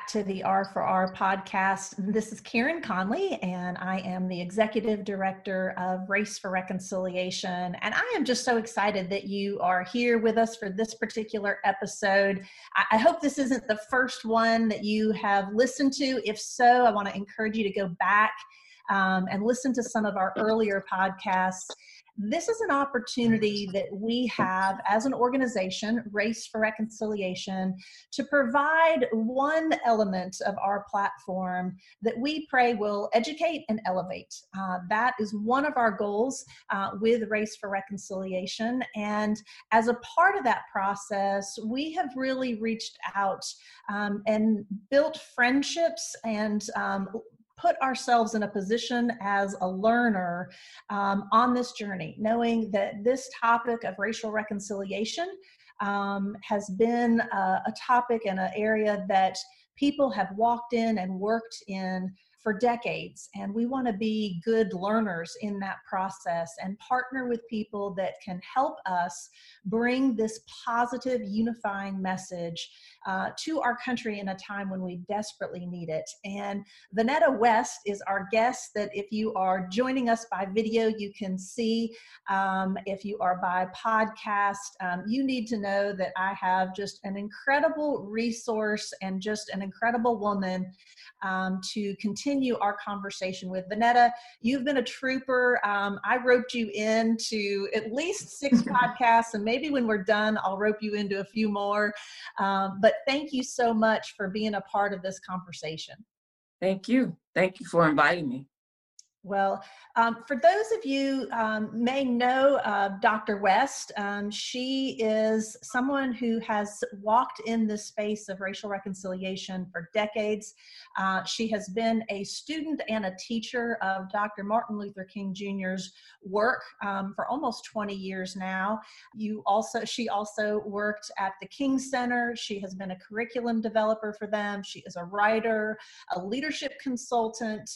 back to the R4R podcast. This is Karen Conley, and I am the Executive Director of Race for Reconciliation. And I am just so excited that you are here with us for this particular episode. I hope this isn't the first one that you have listened to. If so, I want to encourage you to go back and listen to some of our earlier podcasts. This is an opportunity that we have as an organization, Race for Reconciliation, to provide one element of our platform that we pray will educate and elevate. That is one of our goals with Race for Reconciliation. And as a part of that process, we have really reached out and built friendships and put ourselves in a position as a learner on this journey, knowing that this topic of racial reconciliation has been a topic and an area that people have walked in and worked in for decades. And we want to be good learners in that process and partner with people that can help us bring this positive, unifying message to our country in a time when we desperately need it. And Vonetta West is our guest that if you are joining us by video, you can see. If you are by podcast, you need to know that I have just an incredible resource and just an incredible woman to continue our conversation with. Vonetta, you've been a trooper. I roped you into at least 6 podcasts, and maybe when we're done, I'll rope you into a few more. But thank you so much for being a part of this conversation. Thank you. Thank you for inviting me. Well, for those of you may know Dr. West, she is someone who has walked in this space of racial reconciliation for decades. She has been a student and a teacher of Dr. Martin Luther King Jr.'s work for almost 20 years now. She also worked at the King Center. She has been a curriculum developer for them. She is a writer, a leadership consultant,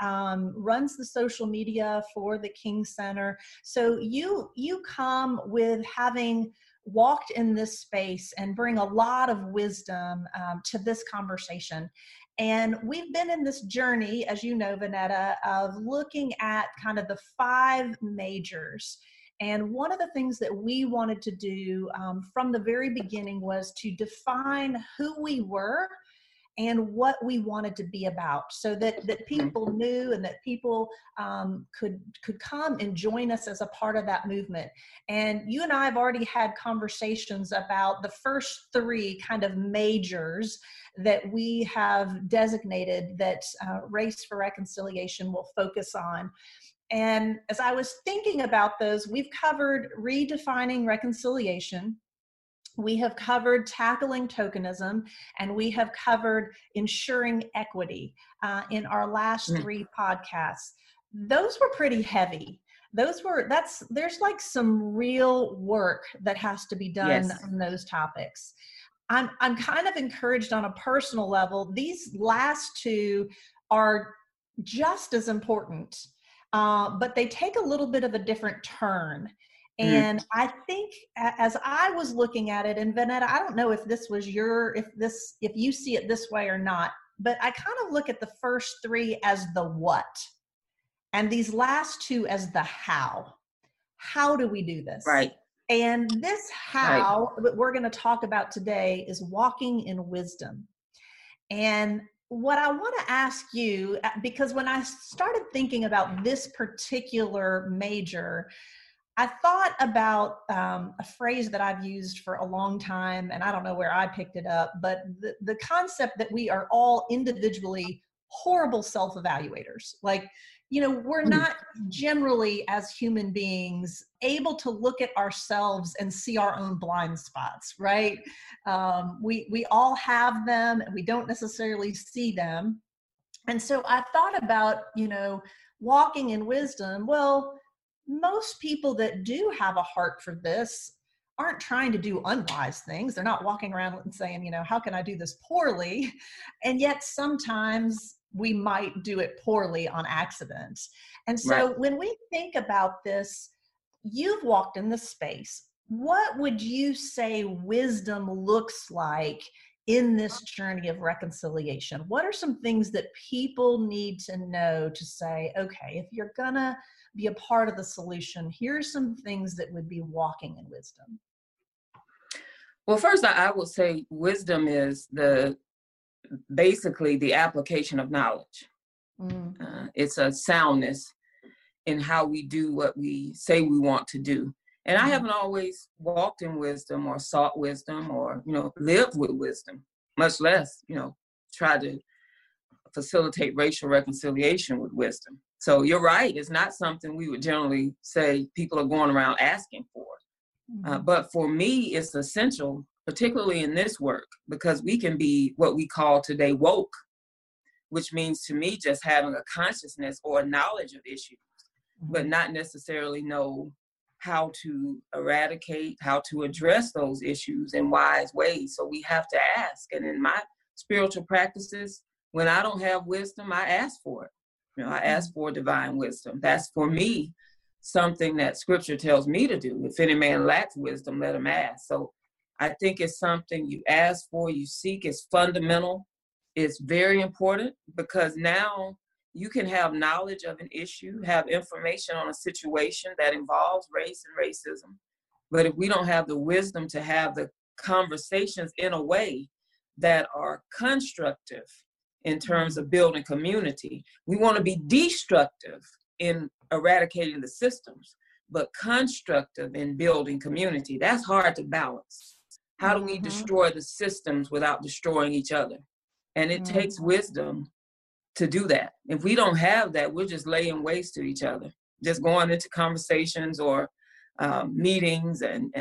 runs the social media for the King Center. So you come with having walked in this space and bring a lot of wisdom to this conversation. And we've been in this journey, as you know, Vonetta, of looking at kind of the 5 majors. And one of the things that we wanted to do from the very beginning was to define who we were and what we wanted to be about, so that people knew and that people could come and join us as a part of that movement. And you and I have already had conversations about the first 3 kind of majors that we have designated that Race for Reconciliation will focus on. And as I was thinking about those, we've covered redefining reconciliation, we have covered tackling tokenism, and we have covered ensuring equity in our last 3 podcasts. Those were pretty heavy. There's like some real work that has to be done on those topics. I'm kind of encouraged on a personal level. These last 2 are just as important, but they take a little bit of a different turn. And I think as I was looking at it, and Vonetta, I don't know if this was if you see it this way or not, but I kind of look at the first 3 as the what, and these last 2 as the how. How do we do this? Right. And this how that we're going to talk about today is walking in wisdom. And what I want to ask you, because when I started thinking about this particular major, I thought about a phrase that I've used for a long time, and I don't know where I picked it up, but the concept that we are all individually horrible self-evaluators. Like, we're not generally, as human beings, able to look at ourselves and see our own blind spots, right? We all have them, and we don't necessarily see them. And so I thought about, walking in wisdom. Well, most people that do have a heart for this aren't trying to do unwise things. They're not walking around and saying, how can I do this poorly? And yet sometimes we might do it poorly on accident. And so when we think about this, you've walked in this space. What would you say wisdom looks like in this journey of reconciliation? What are some things that people need to know to say, okay, if you're gonna be a part of the solution, here's some things that would be walking in wisdom? Well, first, I would say wisdom is basically the application of knowledge. It's a soundness in how we do what we say we want to do. And I haven't always walked in wisdom or sought wisdom or, lived with wisdom, much less, try to facilitate racial reconciliation with wisdom. So you're right. It's not something we would generally say people are going around asking for. But for me, it's essential, particularly in this work, because we can be what we call today woke, which means to me just having a consciousness or a knowledge of issues, but not necessarily know how to eradicate, how to address those issues in wise ways. So we have to ask. And in my spiritual practices, when I don't have wisdom, I ask for it. I ask for divine wisdom. That's for me something that scripture tells me to do. If any man lacks wisdom, let him ask. So I think it's something you ask for, you seek. It's fundamental. It's very important because now you can have knowledge of an issue, have information on a situation that involves race and racism. But if we don't have the wisdom to have the conversations in a way that are constructive in terms of building community, we want to be destructive in eradicating the systems, but constructive in building community. That's hard to balance. How do we destroy the systems without destroying each other? And it takes wisdom to do that. If we don't have that, we're just laying waste to each other, just going into conversations or meetings and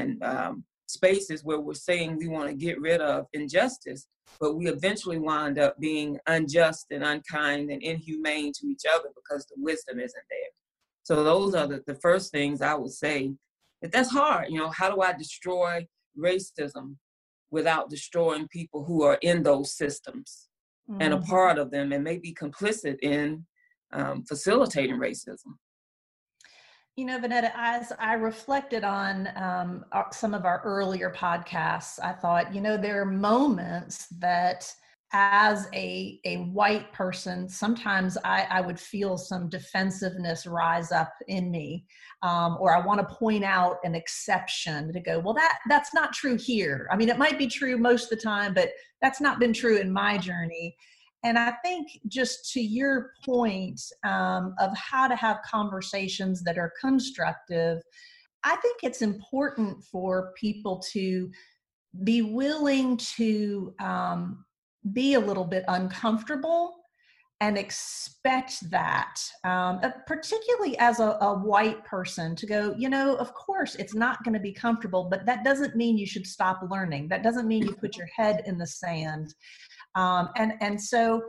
spaces where we're saying we want to get rid of injustice, but we eventually wind up being unjust and unkind and inhumane to each other because the wisdom isn't there. So those are the first things I would say. That's hard. How do I destroy racism without destroying people who are in those systems and a part of them and maybe complicit in facilitating racism? Vanetta, as I reflected on some of our earlier podcasts, I thought, there are moments that as a white person, sometimes I would feel some defensiveness rise up in me, or I want to point out an exception to go, well, that's not true here. I mean, it might be true most of the time, but that's not been true in my journey. And I think just to your point of how to have conversations that are constructive, I think it's important for people to be willing to be a little bit uncomfortable and expect that, particularly as a white person, to go, of course, it's not going to be comfortable, but that doesn't mean you should stop learning. That doesn't mean you put your head in the sand. And so,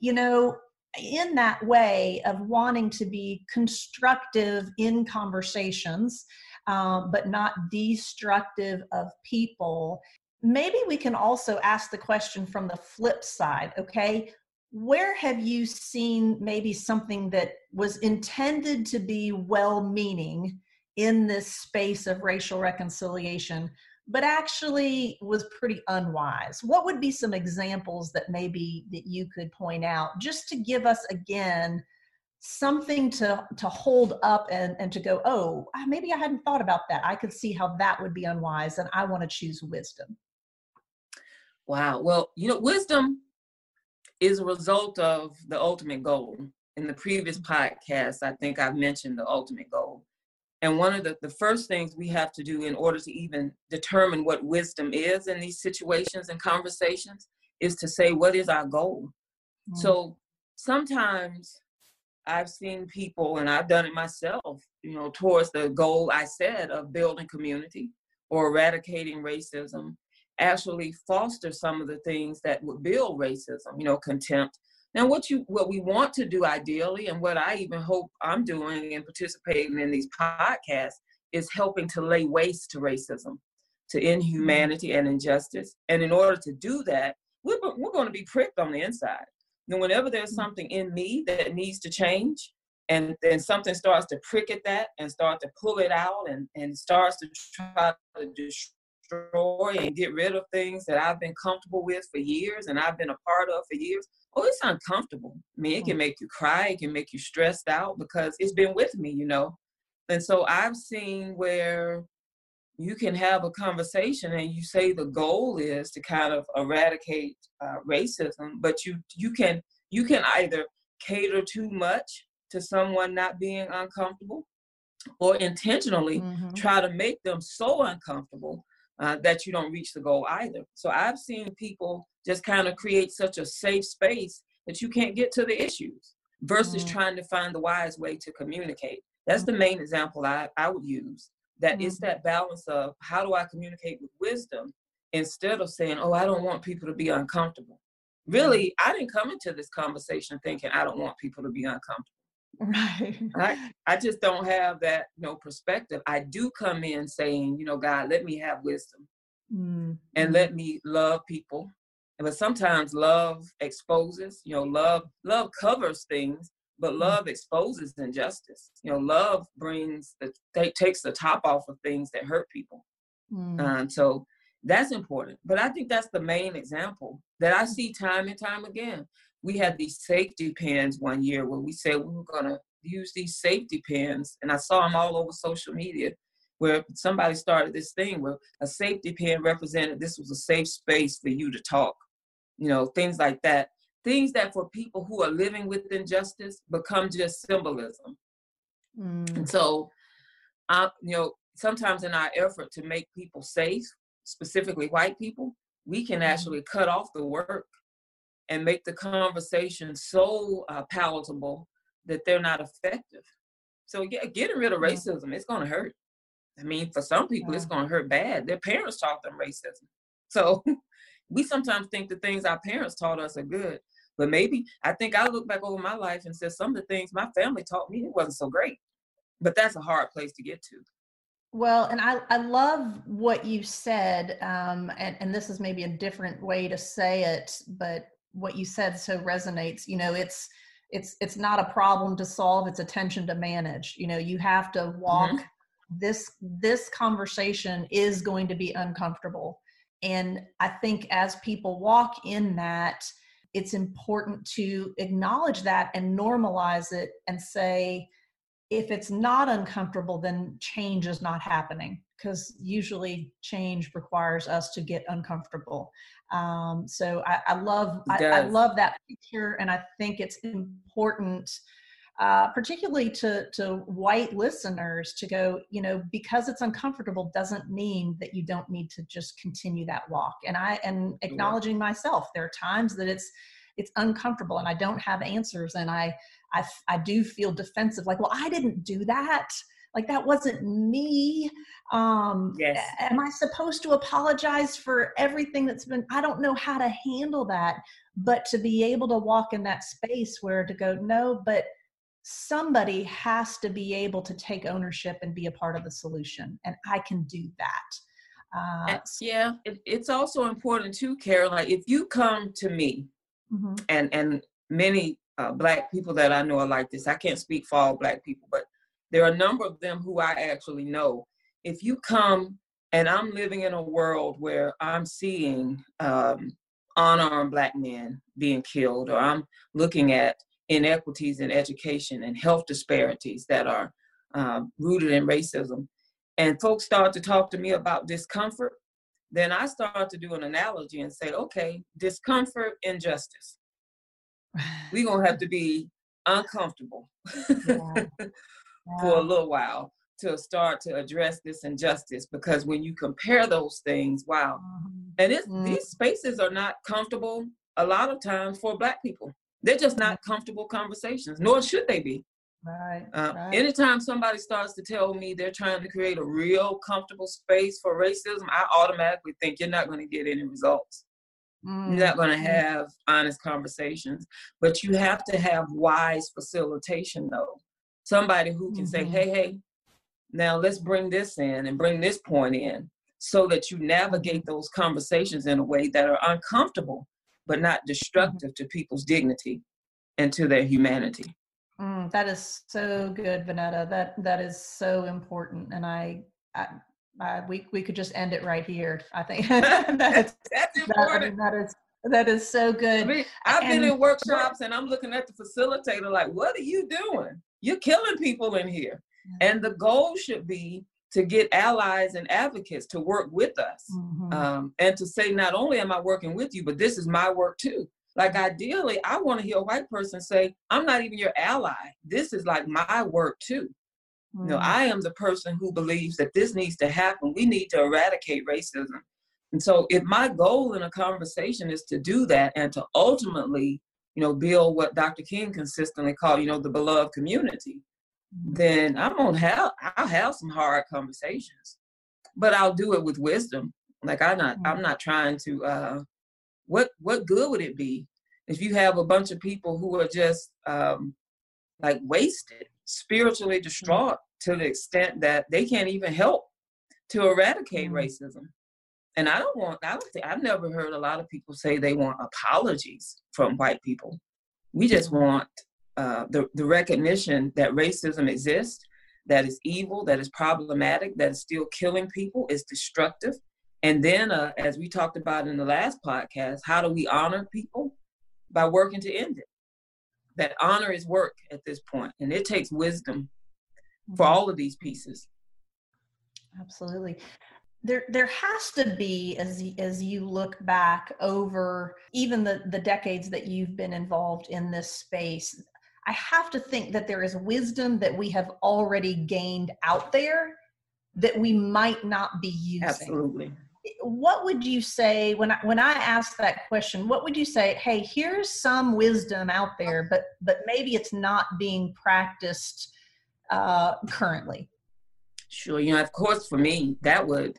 in that way of wanting to be constructive in conversations, but not destructive of people, maybe we can also ask the question from the flip side, okay? Where have you seen maybe something that was intended to be well-meaning in this space of racial reconciliation, but actually was pretty unwise? What would be some examples that maybe that you could point out just to give us, again, something to hold up and to go, oh, maybe I hadn't thought about that. I could see how that would be unwise, and I want to choose wisdom. Wow. Well, wisdom is a result of the ultimate goal. In the previous podcast, I think I've mentioned the ultimate goal. And one of the first things we have to do in order to even determine what wisdom is in these situations and conversations is to say, what is our goal? So sometimes I've seen people, and I've done it myself, towards the goal I said of building community or eradicating racism, actually foster some of the things that would build racism, contempt. Now, what we want to do ideally, and what I even hope I'm doing and participating in these podcasts, is helping to lay waste to racism, to inhumanity and injustice. And in order to do that, we're going to be pricked on the inside. And whenever there's something in me that needs to change, and then something starts to prick at that and start to pull it out and starts to try to destroy and get rid of things that I've been comfortable with for years and I've been a part of for years, oh, it's uncomfortable. I mean, it can make you cry, it can make you stressed out because it's been with me, you know. And so I've seen where you can have a conversation and you say the goal is to kind of eradicate racism, but you can either cater too much to someone not being uncomfortable, or intentionally try to make them so uncomfortable that you don't reach the goal either. So I've seen people just kind of create such a safe space that you can't get to the issues versus trying to find the wise way to communicate. That's the main example I would use. That it's that balance of how do I communicate with wisdom instead of saying, oh, I don't want people to be uncomfortable. Really, I didn't come into this conversation thinking I don't want people to be uncomfortable. Right. I just don't have that, perspective. I do come in saying, God, let me have wisdom and let me love people. But sometimes love exposes, love covers things, but love exposes injustice. Love takes the top off of things that hurt people. So that's important. But I think that's the main example that I see time and time again. We had these safety pins one year where we said we were going to use these safety pins. And I saw them all over social media where somebody started this thing where a safety pin represented this was a safe space for you to talk, things like that. Things that for people who are living with injustice become just symbolism. And so, sometimes in our effort to make people safe, specifically white people, we can actually cut off the work and make the conversation so palatable that they're not effective. So getting rid of racism, it's going to hurt. I mean, for some people, it's going to hurt bad. Their parents taught them racism. So we sometimes think the things our parents taught us are good. But maybe, I think I look back over my life and said some of the things my family taught me, it wasn't so great. But that's a hard place to get to. Well, and I love what you said, and this is maybe a different way to say it, but what you said so resonates. It's not a problem to solve, it's a tension to manage. You have to walk this conversation is going to be uncomfortable. And I think as people walk in that, it's important to acknowledge that and normalize it and say, if it's not uncomfortable, then change is not happening, because usually change requires us to get uncomfortable. So I love that picture, and I think it's important, particularly to white listeners, to go, because it's uncomfortable doesn't mean that you don't need to just continue that walk. And acknowledging myself, there are times that it's uncomfortable and I don't have answers, and I do feel defensive, like, well, I didn't do that. Like, that wasn't me. Yes. Am I supposed to apologize for everything that's been, I don't know how to handle that, but to be able to walk in that space where to go, no, but somebody has to be able to take ownership and be a part of the solution. And I can do that. It's also important too, Caroline, if you come to me and many Black people that I know are like this. I can't speak for all Black people, but there are a number of them who I actually know. If you come and I'm living in a world where I'm seeing unarmed Black men being killed, or I'm looking at inequities in education and health disparities that are rooted in racism, and folks start to talk to me about discomfort, then I start to do an analogy and say, okay, discomfort, injustice. We're going to have to be uncomfortable for a little while to start to address this injustice, because when you compare those things, wow. And these spaces are not comfortable a lot of times for Black people. They're just not comfortable conversations, nor should they be. Right. Anytime somebody starts to tell me they're trying to create a real comfortable space for racism, I automatically think you're not going to get any results. You're not going to have honest conversations, but you have to have wise facilitation, though. Somebody who can say, hey, now let's bring this in and bring this point in, so that you navigate those conversations in a way that are uncomfortable, but not destructive to people's dignity and to their humanity. That is so good, Vonetta. That is so important. And We could just end it right here. I think that's important. That is so good. I mean, I've been in workshops and I'm looking at the facilitator like, what are you doing? You're killing people in here. And the goal should be to get allies and advocates to work with us. And to say, not only am I working with you, but this is my work too. Like ideally, I want to hear a white person say, I'm not even your ally. This is like my work too. You know, I am the person who believes that this needs to happen. We need to eradicate racism. And so if my goal in a conversation is to do that and to ultimately, you know, build what Dr. King consistently called, you know, the beloved community, then I'll have some hard conversations, but I'll do it with wisdom. Like I'm not trying to, what good would it be if you have a bunch of people who are just like wasted, spiritually distraught to the extent that they can't even help to eradicate racism? And I've never heard a lot of people say they want apologies from white people. We just want the recognition that racism exists, that is evil, that is problematic, that is still killing people, is destructive. And then, as we talked about in the last podcast, how do we honor people? By working to end it. That honor is work at this point, and it takes wisdom for all of these pieces. Absolutely. There has to be, as you look back over even the decades that you've been involved in this space, I have to think that there is wisdom that we have already gained out there that we might not be using. Absolutely. What would you say when I ask that question? What would you say? Hey, here's some wisdom out there, but maybe it's not being practiced currently. Sure. You know, of course, for me, that would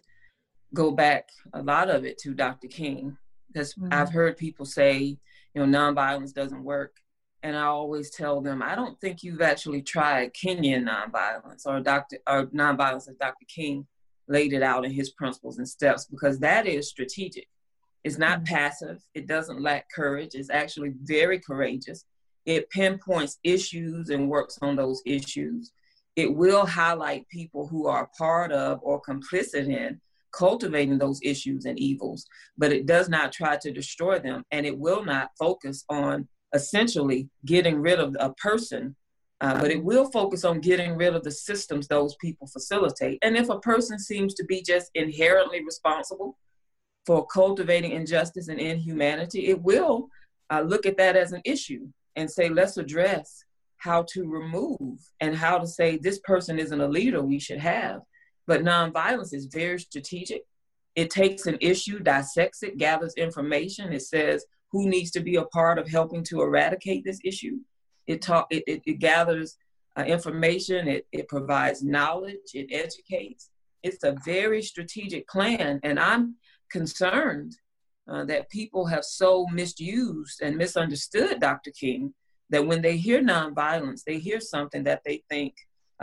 go back a lot of it to Dr. King, because I've heard people say, you know, nonviolence doesn't work. And I always tell them, I don't think you've actually tried Kenyan nonviolence or nonviolence as Dr. King laid it out in his principles and steps, because that is strategic. It's not passive. It doesn't lack courage. It's actually very courageous. It pinpoints issues and works on those issues. It will highlight people who are part of or complicit in cultivating those issues and evils, but it does not try to destroy them. And it will not focus on essentially getting rid of a person, but it will focus on getting rid of the systems those people facilitate. And if a person seems to be just inherently responsible for cultivating injustice and inhumanity, it will look at that as an issue and say, let's address how to remove and how to say this person isn't a leader we should have. But nonviolence is very strategic. It takes an issue, dissects it, gathers information. It says who needs to be a part of helping to eradicate this issue. It gathers information. It provides knowledge. It educates. It's a very strategic plan. And I'm concerned that people have so misused and misunderstood Dr. King that when they hear nonviolence, they hear something that they think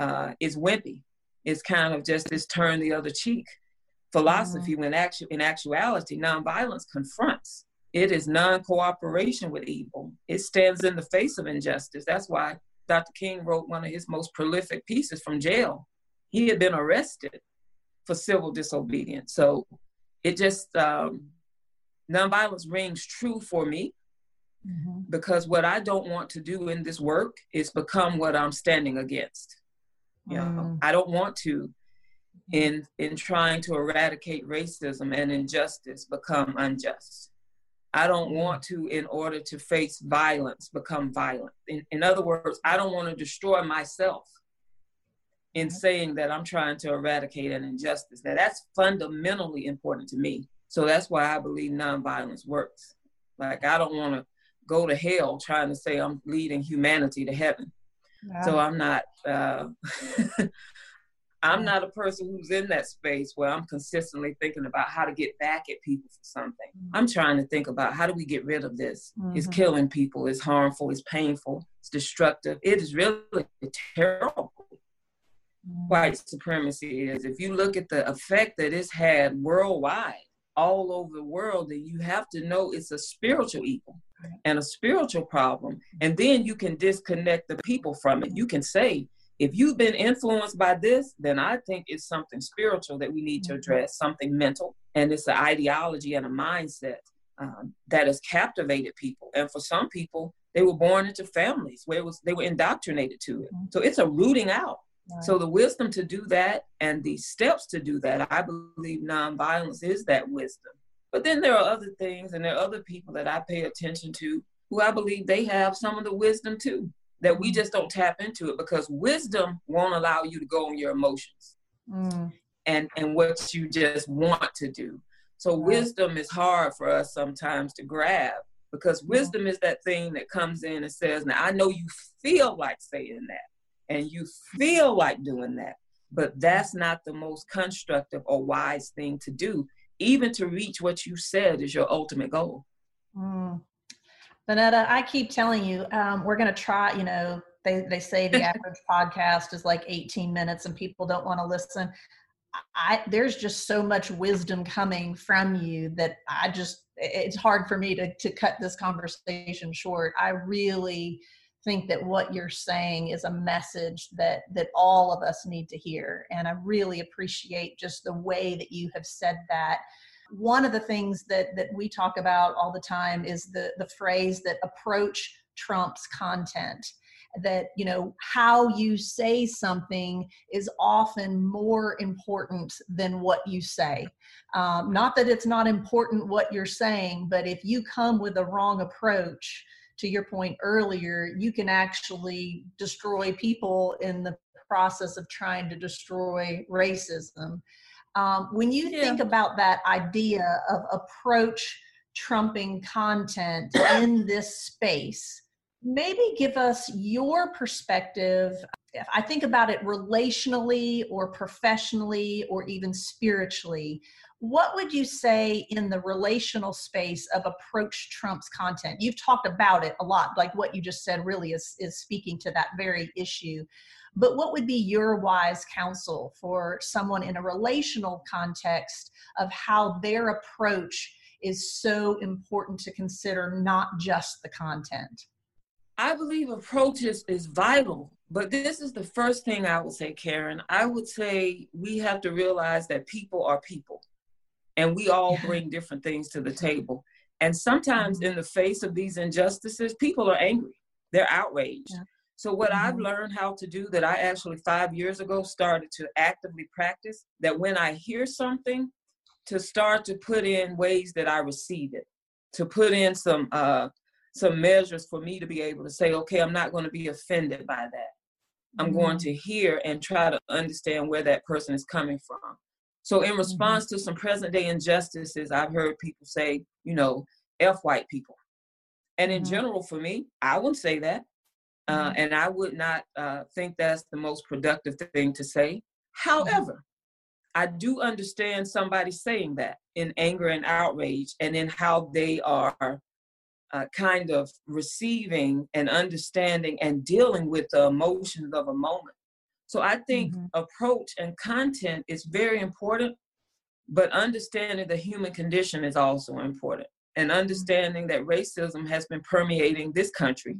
is wimpy. It's kind of just this turn the other cheek philosophy, when in actuality, nonviolence confronts. It is non-cooperation with evil. It stands in the face of injustice. That's why Dr. King wrote one of his most prolific pieces from jail. He had been arrested for civil disobedience. So it just, nonviolence rings true for me, because what I don't want to do in this work is become what I'm standing against. You know, I don't want to, in trying to eradicate racism and injustice, become unjust. I don't want to, in order to face violence, become violent. In other words, I don't want to destroy myself in saying that I'm trying to eradicate an injustice. Now, that's fundamentally important to me. So that's why I believe nonviolence works. Like, I don't want to go to hell trying to say I'm leading humanity to heaven. Wow. So I'm not, I'm not a person who's in that space where I'm consistently thinking about how to get back at people for something. I'm trying to think about how do we get rid of this? It's killing people, it's harmful, it's painful, it's destructive. It is really terrible. White supremacy is. If you look at the effect that it's had worldwide, all over the world, then you have to know it's a spiritual evil and a spiritual problem. And then you can disconnect the people from it. You can say, If you've been influenced by this, then I think it's something spiritual that we need to address, something mental. And it's an ideology and a mindset that has captivated people. And for some people, they were born into families where they were indoctrinated to it. So it's a rooting out. Right. So the wisdom to do that and the steps to do that, I believe nonviolence is that wisdom. But then there are other things, and there are other people that I pay attention to who I believe they have some of the wisdom too, that we just don't tap into it, because wisdom won't allow you to go on your emotions and what you just want to do. So wisdom is hard for us sometimes to grab, because wisdom is that thing that comes in and says, now I know you feel like saying that and you feel like doing that, but that's not the most constructive or wise thing to do, even to reach what you said is your ultimate goal. Vonetta, I keep telling you, we're going to try, they say the average podcast is like 18 minutes and people don't want to listen. There's just so much wisdom coming from you that it's hard for me to cut this conversation short. I really think that what you're saying is a message that all of us need to hear. And I really appreciate just the way that you have said that. One of the things that we talk about all the time is the phrase that approach trumps content. That, how you say something is often more important than what you say. Not that it's not important what you're saying, but if you come with a wrong approach, to your point earlier, you can actually destroy people in the process of trying to destroy racism. When you think about that idea of approach trumping content in this space, maybe give us your perspective. If I think about it relationally or professionally or even spiritually, what would you say in the relational space of approach trumps content? You've talked about it a lot, like what you just said really is speaking to that very issue. But what would be your wise counsel for someone in a relational context of how their approach is so important to consider, not just the content? I believe approach is vital, but this is the first thing I would say, Karen. I would say we have to realize that people are people, and we all bring different things to the table. And sometimes in the face of these injustices, people are angry. They're outraged. Yeah. So what I've learned how to do, that I actually 5 years ago started to actively practice, that when I hear something, to start to put in ways that I receive it, to put in some measures for me to be able to say, okay, I'm not going to be offended by that. I'm going to hear and try to understand where that person is coming from. So in response to some present day injustices, I've heard people say, F white people. And in general, for me, I wouldn't say that. And I would not think that's the most productive thing to say. However, I do understand somebody saying that in anger and outrage, and in how they are kind of receiving and understanding and dealing with the emotions of a moment. So I think approach and content is very important, but understanding the human condition is also important, and understanding that racism has been permeating this country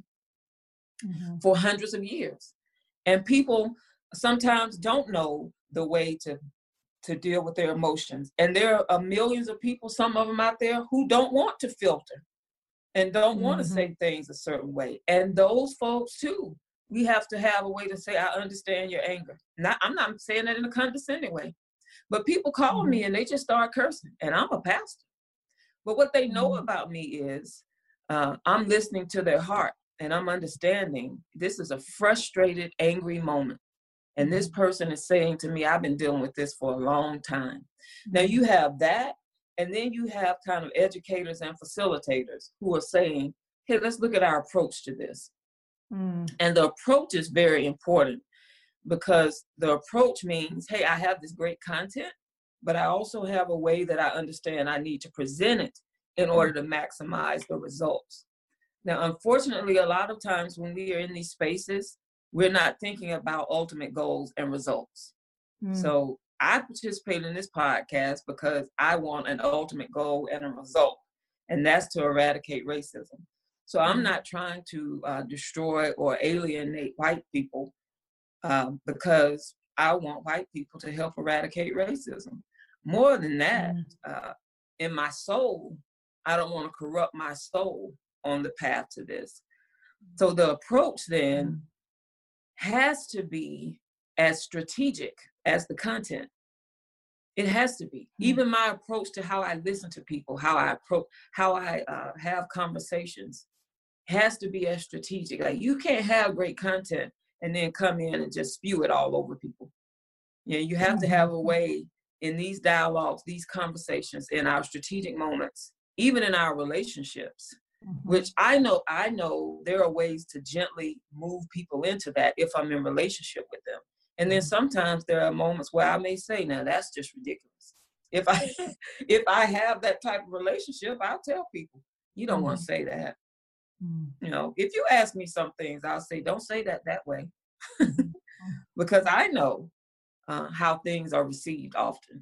for hundreds of years. And people sometimes don't know the way to deal with their emotions. And there are millions of people, some of them out there, who don't want to filter and don't want to say things a certain way. And those folks too, we have to have a way to say, I understand your anger. I'm not saying that in a condescending way, but people call me and they just start cursing, and I'm a pastor. But what they know about me is I'm listening to their heart, and I'm understanding this is a frustrated, angry moment. And this person is saying to me, I've been dealing with this for a long time. Now you have that, and then you have kind of educators and facilitators who are saying, hey, let's look at our approach to this. And the approach is very important, because the approach means, hey, I have this great content, but I also have a way that I understand I need to present it in order to maximize the results. Now, unfortunately, a lot of times when we are in these spaces, we're not thinking about ultimate goals and results. So I participate in this podcast because I want an ultimate goal and a result, and that's to eradicate racism. So I'm not trying to destroy or alienate white people. because I want white people to help eradicate racism. More than that, in my soul, I don't want to corrupt my soul on the path to this. So the approach then has to be as strategic as the content. It has to be. Even my approach to how I listen to people, how I have conversations, has to be as strategic. Like, you can't have great content and then come in and just spew it all over people. You know, you have to have a way in these dialogues, these conversations, in our strategic moments, even in our relationships, which I know there are ways to gently move people into that if I'm in relationship with them. And then sometimes there are moments where I may say, now that's just ridiculous. If I have that type of relationship, I'll tell people, you don't want to say that. You know, if you ask me some things, I'll say, don't say that way. Because I know how things are received often.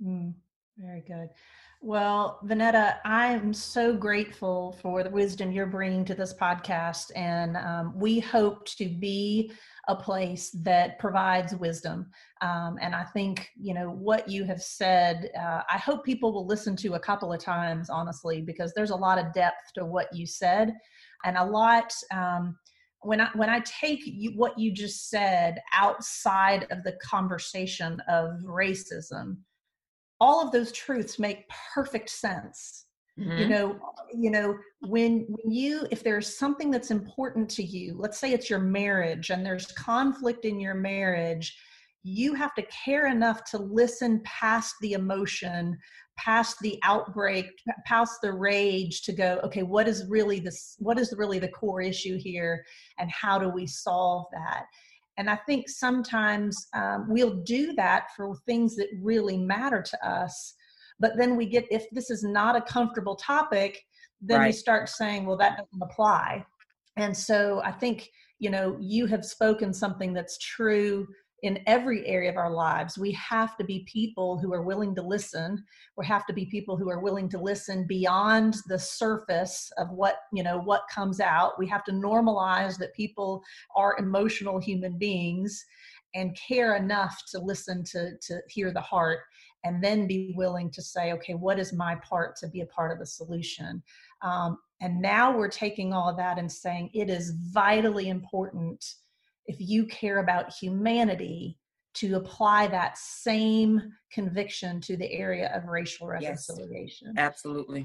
Very good. Well, Vonetta, I'm so grateful for the wisdom you're bringing to this podcast. And we hope to be a place that provides wisdom. And I think, you know, what you have said, I hope people will listen to a couple of times, honestly, because there's a lot of depth to what you said, and a lot, when I take what you just said outside of the conversation of racism, all of those truths make perfect sense. You know, when you, if there's something that's important to you, let's say it's your marriage and there's conflict in your marriage, you have to care enough to listen past the emotion, past the outbreak, past the rage, to go, okay, what is really the core issue here, and how do we solve that? And I think sometimes we'll do that for things that really matter to us. But then we get, if this is not a comfortable topic, then we start saying, well, that doesn't apply. And so I think, you know, you have spoken something that's true in every area of our lives. We have to be people who are willing to listen. We have to be people who are willing to listen beyond the surface of what comes out. We have to normalize that people are emotional human beings and care enough to listen, to hear the heart, and then be willing to say, okay, what is my part to be a part of the solution? And now we're taking all of that and saying it is vitally important, if you care about humanity, to apply that same conviction to the area of racial reconciliation. Yes, absolutely.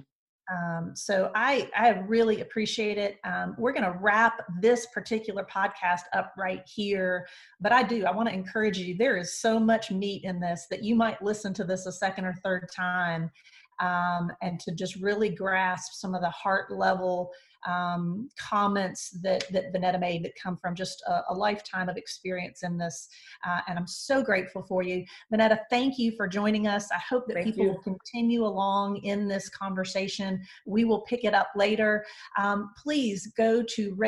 So I really appreciate it. We're going to wrap this particular podcast up right here, but I want to encourage you. There is so much meat in this that you might listen to this a second or third time, and to just really grasp some of the heart level comments that Vonetta made, that come from just a lifetime of experience in this. And I'm so grateful for you. Vonetta, thank you for joining us. I hope that people will continue along in this conversation. We will pick it up later. Please go to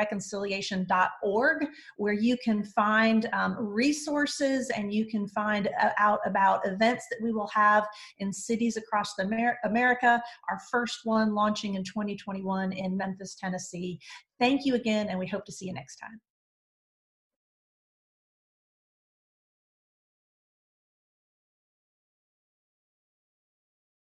raceforreconciliation.org, where you can find resources, and you can find out about events that we will have in cities across America. Our first one launching in 2021 in Memphis, Tennessee. Thank you again, and we hope to see you next time.